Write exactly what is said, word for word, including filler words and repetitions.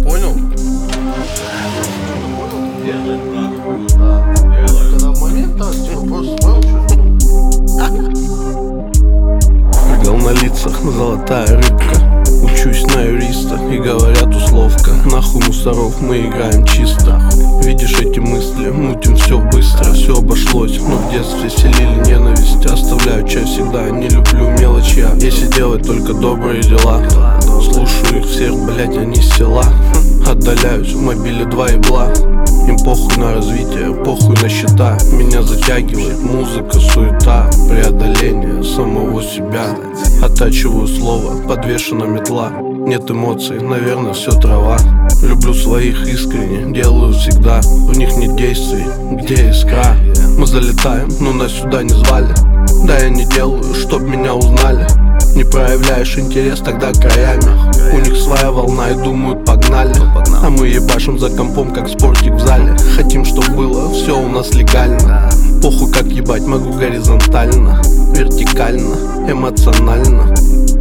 Понял? Когда в момент, да, типа просто спал, Прыгал на лицах, золотая рыбка. Учусь на юриста и говорят условка. Нахуй мусоров, мы играем чисто. Видишь эти мысли, мутим все быстро. Все обошлось, но в детстве селили ненависть. Оставляю часть всегда, не люблю мелочь я. Если делать только добрые дела. Слушаю их всех, блять, они с села. Отдаляюсь, в мобиле два ебла. Им похуй на развитие, похуй на счета. Меня затягивает музыка, суета. Преодоление самого себя. Оттачиваю слово, подвешена метла. Нет эмоций, наверное, все трава. Люблю своих искренне, делаю всегда. В них нет действий, где искра. Мы залетаем, но нас сюда не звали. Да я не делаю, чтоб меня узнали. Не проявляешь интерес, тогда краями. У них своя волна и думают погнали. А мы ебашим за компом, как спортик в зале. Хотим, чтоб было все у нас легально. Похуй как ебать, могу горизонтально, вертикально, эмоционально.